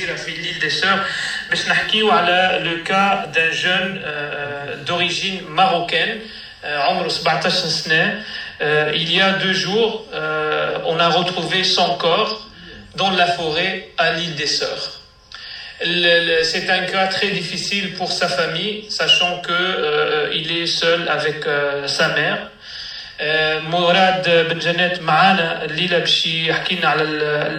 الجزيرة في l'île des Sœurs باش نحكيو على le cas d'un jeune d'origine marocaine عمره 17 سنة. Il y a 2 jours, on a retrouvé son corps dans la forêt à l'île des Sœurs. C'est un cas très difficile pour sa famille, sachant qu'il est seul avec sa mère. مراد بن جنات معانا الليلة باش يحكي لنا على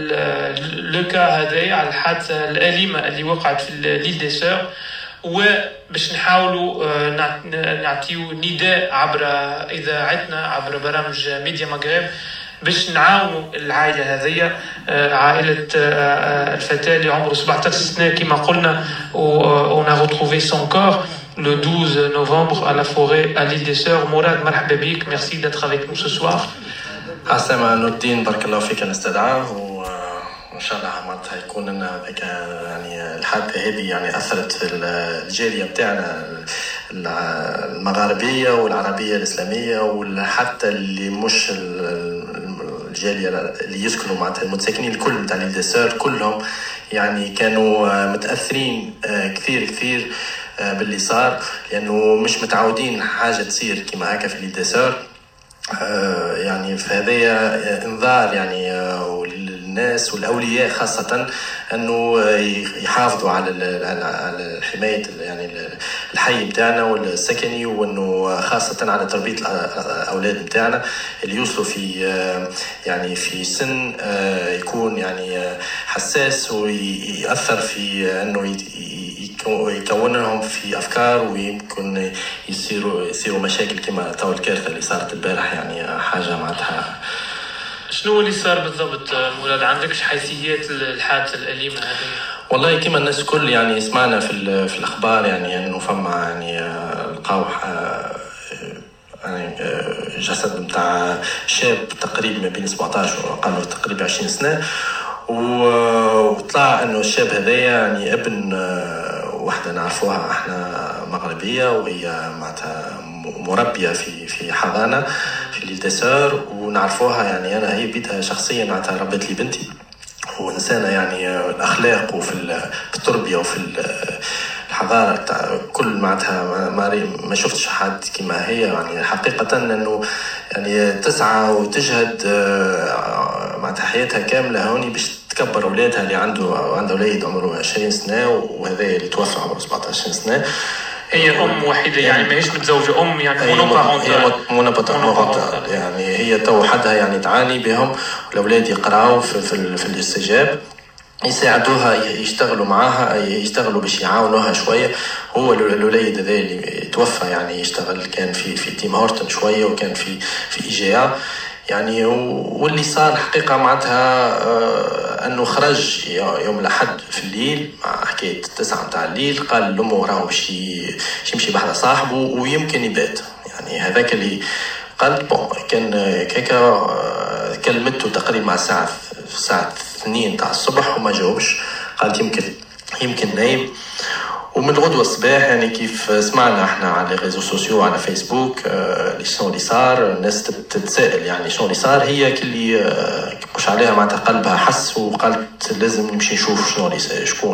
لوكا هذا، على الحادثة الأليمة اللي وقعت في ليل دي سور، وباش نحاولوا نعطيو نداء عبر إذاعتنا عبر برامج ميديا مغرب باش نعاونوا العائلة هذه، عائلة الفتاة اللي عمره 17 سنة كما قلنا. On a retrouvé son corps le 12 novembre à la forêt à l'île des Sœurs. Mourad, مرحبا بك، merci d'être avec nous ce soir. عسلامة نور الدين، بارك الله فيك نستدعاه، وإن شاء الله معناتها يكون لنا يعني الحادثة هذه يعني أثرت في الجالية بتاعنا المغاربية والعربية الإسلامية، وحتى اللي مش الجالية اللي يسكنوا معناتها المتساكنين الكل متاع ليل دي سور كلهم يعني كانوا متأثرين كثير باللي صار، لأنه مش متعودين حاجة تصير كما هكا في ليل دي سور. يعني فهذا انذار يعني للناس والأولياء خاصة أنه يحافظوا على حماية يعني الحي بتاعنا والسكني، وأنه خاصة على تربية الأولاد بتاعنا اللي يوصلوا في يعني في سن يكون يعني حساس ويأثر في أنه يكون لهم في أفكار، ويمكن يصيروا مشاكل كما تو الكارثة اللي صارت البارح. يعني حاجة معناتها. شنو اللي صار بالضبط مولاد؟ عندكش حيثيات الحادثة الأليمة هذه؟ والله كما الناس الكل يعني سمعنا في الأخبار يعني أنه فما يعني لقاو يعني جسد متاع شاب تقريبا ما بين 17 وقالوا تقريبا 20 سنة، وطلع أنه الشاب هذا يعني ابن واحدة نعرفوها احنا مغربية، وهي معناتها مربية في حضانة في ليل دي سور، ونعرفوها يعني أنا هي بيتها شخصيا معناتها ربت لي بنتي، وإنسانة يعني الأخلاق وفي التربية وفي الحضارة كل معناتها ما شفتش حد كما هي. يعني حقيقة أنه يعني تسعى وتجهد معناتها حياتها كاملة هوني باش تكبر أولادها اللي عنده أولاد عمره 20 سنة، وهذا اللي توفى عمره 17 سنة. هي أم وحيدة يعني ماهيش متزوجة، أم يعني مونوبارونتال، يعني هي تو حدها يعني تعاني بهم، والأولاد يقرأوا في الاستجاب، يساعدوها يشتغلوا معاها، يشتغلوا باش يعاونوها شوية. هو الوليد هذا اللي توفى يعني يشتغل كان في تيم هورتن شوية، وكان في إيجيا يعني. واللي صار حقيقة معناتها أنه خرج يوم الأحد في الليل مع حكاية 9 متاع الليل، قال لأمه راهو باش يمشي بحذا صاحبه ويمكن يبات. يعني هذاك اللي قال كان كيكا كلمته تقريبا مع الساعة 2 تاع الصبح وما جاوبش، قالت يمكن نايم. ومن الغدوة الصباح يعني كيف سمعنا احنا على الريزو سوسيو على فيسبوك شنو اللي صار، الناس تتسائل يعني شنو اللي صار. هي كلي مش عليها معناتها قلبها حس، وقالت لازم نمشي نشوف شنو اللي شكون،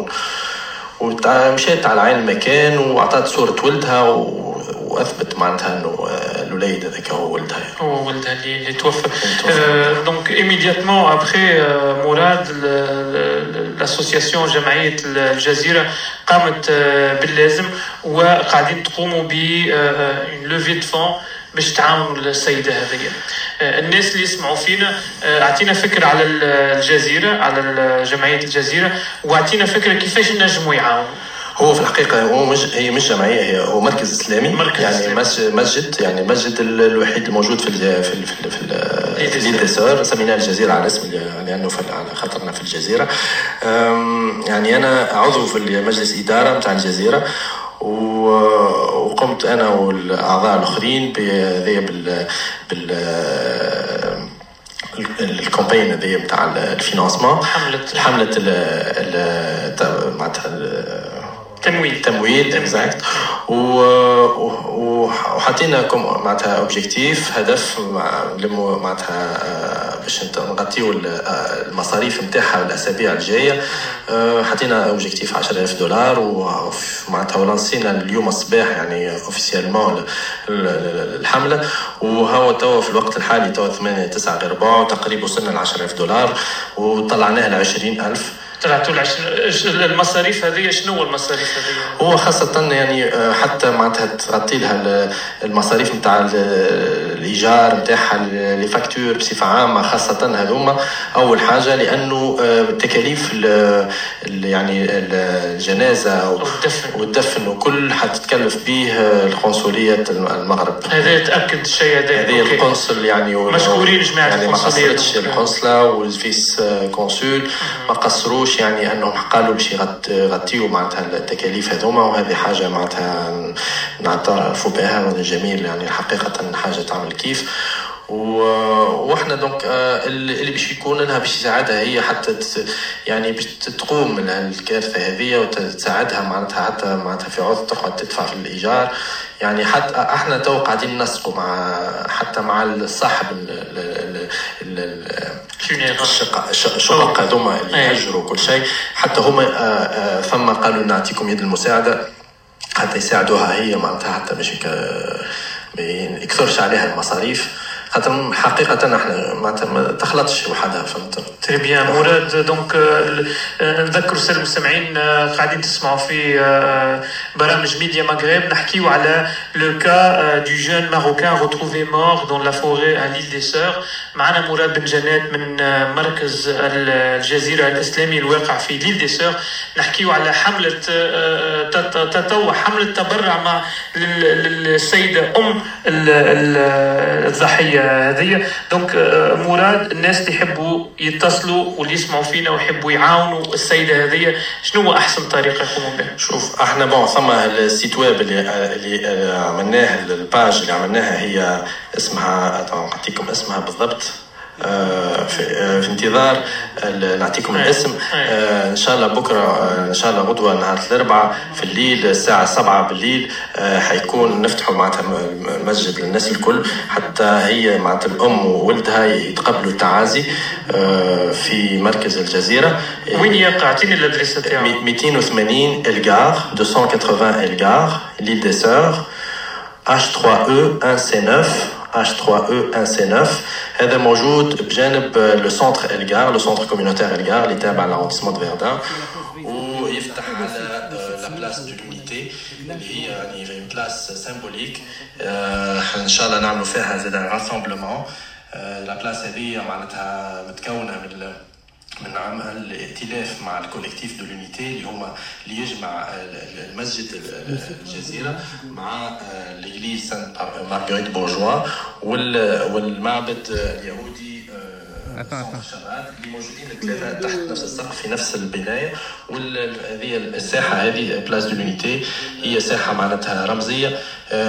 ومشيت على عين المكان وعطات صورة ولدها، واثبت معناتها انه الوليد هذاك هو ولدها اللي توفى. دونك immédiatement après مراد l'association جمعية الجزيرة قامت باللازم، وقاعدين تقوموا ب levée de fonds باش تعاونوا السيدة هذه. الناس اللي يسمعوا فينا اعطينا فكرة على الجزيرة، على جمعية الجزيرة، واعطينا فكرة كيفاش نجموا يعاونوا. هو في الحقيقة هي مش جمعية، هو مركز إسلامي، يعني مسجد، يعني المسجد الوحيد الموجود في ليل دي سور، سميناه الجزيرة على اسم لأنه على خاطرنا في الجزيرة. يعني أنا عضو في مجلس إدارة متاع الجزيرة، وقمت أنا والأعضاء الآخرين الكامبين هذه متاع الفينانسمون، حملة معناتها تمويل اكزاكت. وحطينا معناتها اوبجيكتيف، هدف معناتها باش نغطيو المصاريف نتاعها الاسابيع الجايه. حطينا اوبجيكتيف $10,000 ومعناتها ولانسينا اليوم الصباح يعني اوفيسيالمون الحمله. وهو توا في الوقت الحالي توا 8-9 غير ربع وتقريبا وصلنا ل $10,000 وطلعناها ل 20,000. طلعتوا المصاريف هذه. شنو المصاريف هذه؟ هو خاصة يعني حتى معناتها تغطي لها المصاريف نتاع الإيجار نتاعها لي فاكتور بصفة عامة، خاصة هذوما أول حاجة لأنه تكاليف يعني الجنازة والدفن وكل حتتكلف به القنصلية المغرب. هذا يتأكد الشيء هذا القنصل يعني مشكورين جماعة يعني ما قصرتش القنصلة والفيس كونسول ما قصروا يعني انهم قالوا باش يغطيوا معناتها التكاليف هذوما، وهذه حاجه معناتها نعترفوا بها وهذا جميل يعني حقيقه حاجه تعمل كيف. واحنا دونك اللي باش يكون لها باش يساعدها هي حتى يعني باش تقوم من الكارثه هذه وتساعدها معناتها حتى معناتها في عوض تقعد تدفع في الايجار. يعني حتى احنا تو قاعدين نسقوا مع حتى مع الصاحب الشقق هذوما اللي يهجروا كل شيء، حتى هما ثم قالوا نعطيكم يد المساعده حتى يساعدوها هي معناتها حتى باش ما يكثرش عليها المصاريف. خاطر حقيقة احنا ما تخلطش وحدها فهمت. تري بيان مراد. دونك نذكر السادة المستمعين قاعدين تسمعوا في برامج ميديا مغرب نحكيو على لو كا دو جون ماروكان retrouvé mort dans la forêt à l'île des Sœurs. معنا مراد بن جنات من مركز الجزيرة الإسلامي الواقع في l'île des Sœurs. نحكيو على حملة تطوع، حملة تبرع مع للسيدة الضحية هذه. دونك مراد الناس اللي يحبوا يتصلوا واللي يسمعوا فينا ويحبوا يعاونوا السيدة هذه شنو هو أحسن طريقة يقوموا بها؟ شوف احنا ثم السيت ويب اللي عملناه، الباج اللي عملناها هي اسمها نعطيكم اسمها بالضبط في انتظار نعطيكم الاسم. ان شاء الله بكره ان شاء الله غدوه نهار الاربعاء في الليل الساعه 7 بالليل حيكون نفتحوا معناتها مسجد للناس الكل حتى هي معناتها الام وولدها يتقبلوا التعازي في مركز الجزيره. وين يقع؟ اعطيني الادريس تاعو. 280 الغار 280 الغار l'île des Sœurs H3E 1C9 H3E 1C9. هذا موجود بجانب لو سونتر الغار، لو سونتر كوميونيتير الغار اللي تابع لارونديسمون دو فيردان، ويفتح على لا بلاس دو لونيتي اللي هي يعني بلاس سيمبوليك. ان شاء الله نعملوا فيها زاد راسمبلمون. لا بلاس هذه معناتها متكونه من عمل ائتلاف مع الكوليكتيف دو لونيتي اللي هما اللي يجمع المسجد الجزيره مع ليغليز سان مارغريت بورجوا والمعبد اليهودي الشباب اللي موجودين الثلاثه تحت نفس السقف في نفس البنايه. وهذه الساحه هذه بلاس دو لونيتي هي ساحه معناتها رمزيه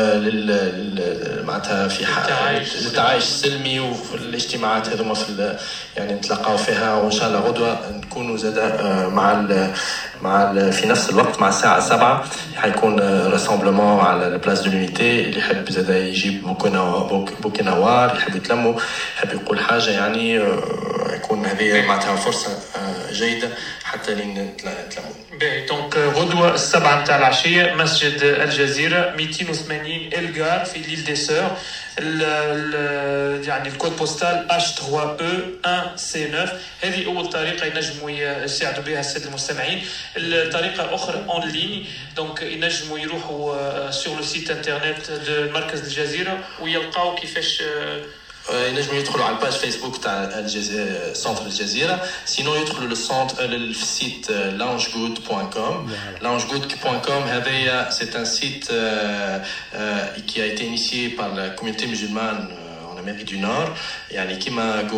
معناتها في التعايش السلمي وفي الاجتماعات هذوما في يعني نتلاقاو فيها. وان شاء الله غدوه نكونوا زاد مع في نفس الوقت مع الساعه 7 حيكون راسمبلمون على بلاس دو لونيتي. اللي يحب زاد يجيب بوكيناوار يحب يتلموا يحب يقول حاجه يعني يكون هذه معناتها فرصه جيده حتى نتلموا. دونك غدوه السبعه نتاع العشيه مسجد الجزيره 280 الغار في ليل دي سور. يعني الكود بوستال H3E 1C9. هذه أول طريقة ينجموا يساعدوا بها السادة المستمعين. الطريقة أخرى أون لين، دونك ينجموا يروحوا سور لو سيت انترنت دو مركز الجزيرة ويلقاو كيفاش ينجموا يدخلوا على الباج فيسبوك تاع سونتر الجزيره. سينو يدخلوا للسونتر للسيت loungegood.com. loungegood.com هذا c'est un site qui a été initié par la communauté musulmane en Amérique du Nord يعني كيما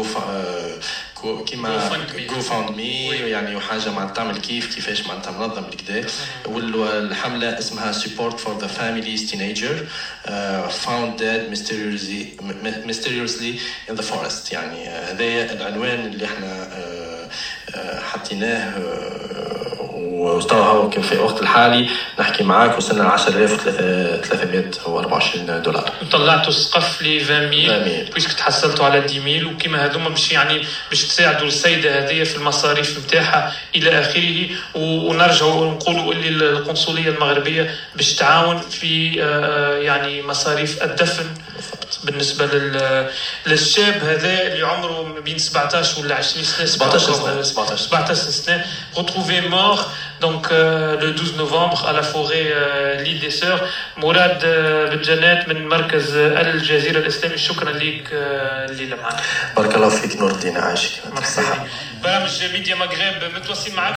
GoFundMe يعني وحاجه مع تعمل كيفاش معناتها منظم كده. والحمله اسمها Support for the Family's Teenager Found Dead Mysteriously in the Forest. يعني هذا العنوان اللي احنا حطيناه وتوا دونك في الوقت الحالي نحكي معاك وصلنا ل 10324 دولار. طلعتوا السقف ل 20,000 بيسك تحصلتوا على 10,000 وكما هذوما باش يعني باش تساعدوا السيده هذه في المصاريف نتاعها الى اخره. ونرجعوا نقولوا اللي القنصليه المغربيه باش تعاون في يعني مصاريف الدفن بالنسبه للشاب هذا اللي عمره بين 17 ولا 20 سنه. 17 سنه retrouvé mort donc le 12 novembre à la forêt l'île des Sœurs. مراد بالجنات من مركز الجزيره الاسلامي. شكرا لك الليله معنا. بارك الله فيك نور الدين، عايشك. برنامج ميديا مغرب متواصل معك.